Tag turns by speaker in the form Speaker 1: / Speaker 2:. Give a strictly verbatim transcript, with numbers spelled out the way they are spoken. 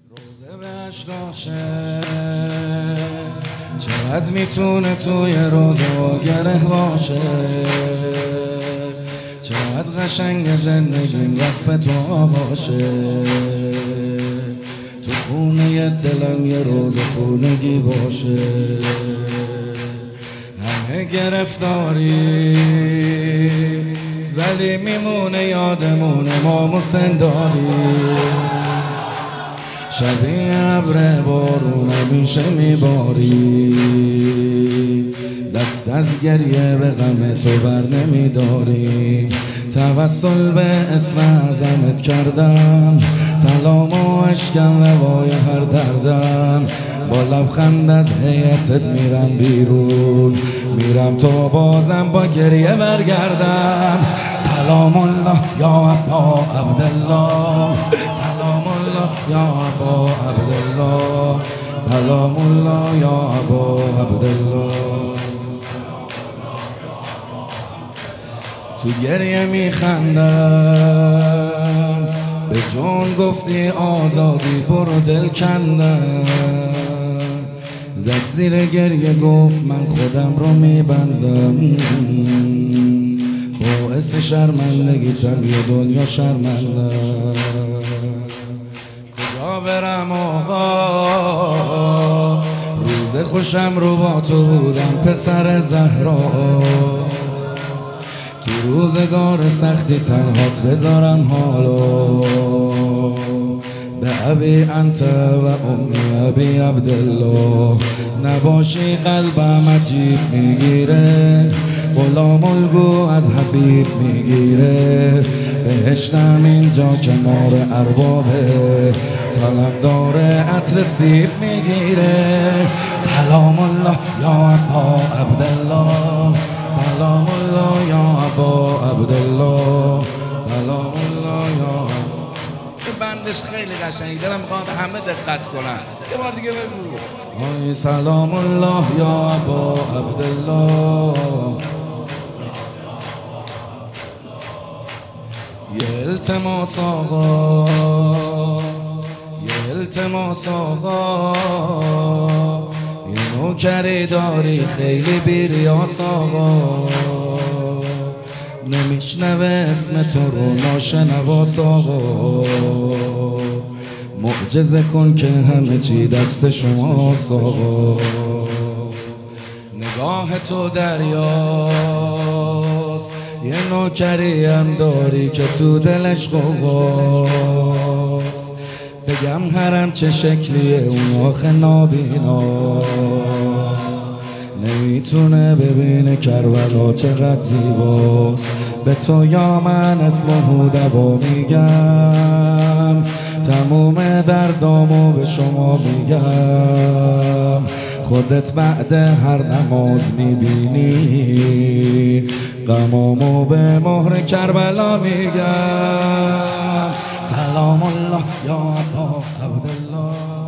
Speaker 1: روزه به عشقاشه چقدر میتونه توی روزه گره باشه، چقدر قشنگ زندگیم وقف تو باشه. تو خونه دلم یه روز خونگی باشه، همه گرفتاری ولی میمونه یادمونه ما مسنداری. شبیه ابر بارون همیشه میباری، دست از گریه به غم تو بر نمیداری. توسل به اسم اعظمت کردم، سلام و اشکم روای هر دردم. با لبخند از هیئتت میرم بیرون، میرم تو بازم با گریه برگردم. سلام الله یا ابا عبدالله، سلام الله یا ابا عبدالله، سلام الله یا ابا عبدالله. تو گریه میخندم، به جون گفتی آزادی برو دل کندم. زد زیر گریه گفت من خودم رو میبندم، باعث شرمندگیتم یه دنیا شرمندم. کجا برم آقا، روز خوشم رو با تو بودم پسر زهرا. تو روزگار سختی تنهات بذارم حالا، به ابی انت و امی ابی عبدالله. نباشی قلبم عجیب میگیره، غلام الگو از حبیب میگیره. بهشتم اینجا کنار اربابه، طلب داره عطر سیب میگیره. سلام الله یا ابا عبدالله، سلام الله یا ابا عبدالله، سلام الله یا ابا. این بندش خیلی قشنگه، دلم میخواد همه دقت کنن. یه بار دیگه بگو. آی سلام الله یا ابا عبدالله. یه التماس آقا، یه التماس آقا، یه نوکری داری خیلی بیریاس آقا. نمیشنوه اسم تو رو ناشنواس آقا. معجزه کن که همه چی دست شماست آقا. نگاه تو دریاست، یه نوکری هم داری که تو دلش قواست. بگم حرم چه شکلیه اون آخه نابیناست. نمیتونه ببینه کربلا چقدر زیباست. به تو یا من اسم هودبا میگم، تموم دردامو به شما میگم. خودت بعد هر نماز میبینی، غمامو به مهر کربلا میگم. سلام الله یا ابا عبدالله.